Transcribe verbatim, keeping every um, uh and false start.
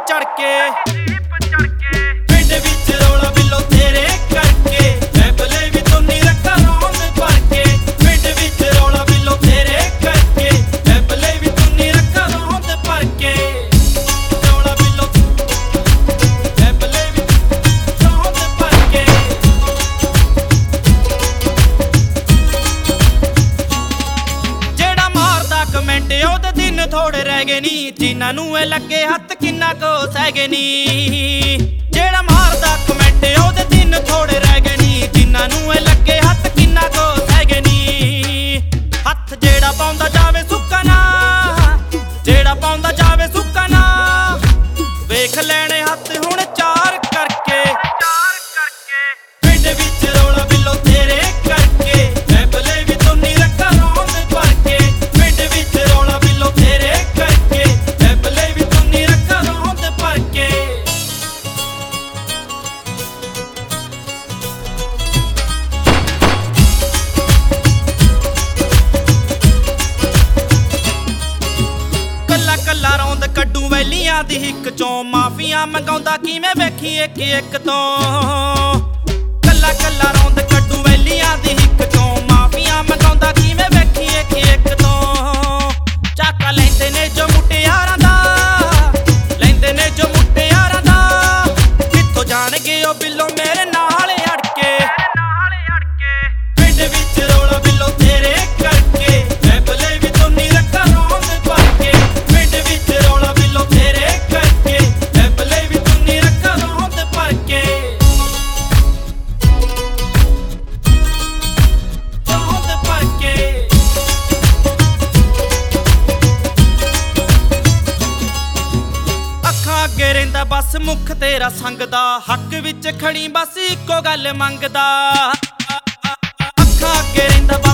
ਚੜ ਕੇ ਪਿੰਡ ਵਿੱਚ ਰੌਲਾ ਬਿੱਲੋ ਤੇਰੇ ਕਰਕੇ ਮੈਂ ਭਲੇ ਵੀ ਤੂੰ ਨਹੀਂ ਰੱਖਾ ਰੌਂਦ ਭਰ ਕੇ ਪਿੰਡ ਵਿੱਚ ਰੌਲਾ ਬਿੱਲੋ ਤੇਰੇ ਕਰਕੇ ਮੈਂ ਭਲੇ ਵੀ ਤੂੰ ਨਹੀਂ ਰੱਖਾ ਰੌਂਦ ਭਰ ਕੇ ਰੌਲਾ ਬਿੱਲੋ ਮੈਂ ਭਲੇ ਵੀ ਰੌਂਦ ਭਰ ਕੇ ਜਿਹੜਾ ਮਾਰਦਾ ਕਮੈਂਟ ਉਹਦੇ ਦਿਨ ਥੋੜੇ ਰਹਿ ਗਏ ਨੀ ਜਿਨ੍ਹਾਂ ਨੂੰ ਇਹ ਲੱਗੇ ਹੱਥ ਕਿੰਨਾ ਕੋ ਸਹਿ ਗਏ ਨੀ ਜਿਹੜਾ ਮਾਰਦਾ ਕਮੈਂਟ ਉਹਦੇ ਦਿਨ ਥੋੜੇ ਰਹਿ ਗਏ ਨੀ ਜਿਨ੍ਹਾਂ ਨੂੰ ਇਹ ਲੱਗੇ ਹੱਥ ਕਿੰਨਾ ਕੋ ਸਹਿ ਗਏ ਨੀ ਹੱਥ ਜਿਹੜਾ ਪਾਉਂਦਾ ਜਾਵੇ ਸੁੱਕਾ ਨਾ ਜਿਹੜਾ ਪਾਉਂਦਾ ਜਾਵੇ ਸੁੱਕਾ ਨਾ ਵੇਖ ਲੈਣੇ ਹੱਥ ਹੁਣ ਚਾਰ ਕਰਕੇ ਪਿੰਡ ਵਿੱਚ ਰੌਲਾ ਬਿੱਲੋ ਤੇਰੇ ਕਰਕੇ ਮੈਂ ਭਲੇ ਵੀ ਤੂੰ ਨਹੀਂ ਰੱਖਾ ਰੌਂਦ ਭਰ ਕੇ ਪਿੰਡ ਵਿੱਚ ਰੌਲਾ ਬਿੱਲੋ ਤੇਰੇ ਕਰਕੇ ਮੈਂ ਭਲੇ ਵੀ ਤੂੰ ਨਹੀਂ ਰੱਖਾ ਰੌਂਦ ਭਰ ਕੇ ਕੱਲਾ ਕੱਲਾ ਰੌਂਦ ਕੱਢੂ ਵੈਲੀਆਂ ਦੀ ਹਿੱਕ ਚੋਂ ਮਾਫੀਆਂ ਮੰਗਾਉਂਦਾ ਕਿਵੇਂ ਵੇਖੀ ਇੱਕ ਇੱਕ ਤੋਂ ਕੱਲਾ ਕੱਲਾ ਰੌਂਦ ਕੱਢੂ ਵੈਲੀਆਂ ਦੀ ਹਿੱਕ ਚੋਂ ਮਾਫੀਆਂ ਮੰਗਾਉਂਦਾ ਕਿਵੇਂ ਵੇਖੀ ਇੱਕ ਇੱਕ ਤੋਂ ਚਾਕਾ ਲੈਂਦੇ ਨੇ ਜੋ ਮੁਟਿਆਰਾਂ ਦਾ ਲੈਂਦੇ ਨੇ ਜੋ ਮੁਟਿਆਰਾਂ ਦਾ ਕਿੱਥੋਂ ਜਾਣਗੇ ਉਹ ਬਿੱਲੋ ਮੇਰੇ ਨਾਲ ਅੜ ਕੇ ਪਿੰਡ ਵਿੱਚ ਰੌਲਾ ਬਿੱਲੋ ਤੇਰੇ ਕਰਕੇ ਮੈਂ ਭਲੇ ਵੀ ਤੂੰ ਨਹੀਂ ਰੱਖਾ ਰੌਂਦ ਭਰ ਕੇ ਪਿੰਡ ਵਿੱਚ ਰੌਲਾ ਬਿੱਲੋ ਤੇਰੇ ਕਰਕੇ ਮੈਂ ਭਲੇ ਵੀ ਤੂੰ ਨਹੀਂ ਰੱਖਾ ਰੌਂਦ ਭਰ ਕੇ ਰੌਂਦ ਭਰ ਕੇ ਅੱਖਾਂ ਅੱਗੇ ਰਹਿੰਦਾ ਬਸ ਮੁੱਖ ਤੇਰਾ ਸੰਗਦਾ ਹੱਕ ਵਿੱਚ ਖੜੀ ਬਸ ਇੱਕੋ ਗੱਲ ਮੰਗਦਾ ਅੱਖਾਂ ਅੱਗੇ ਰਹਿੰਦਾ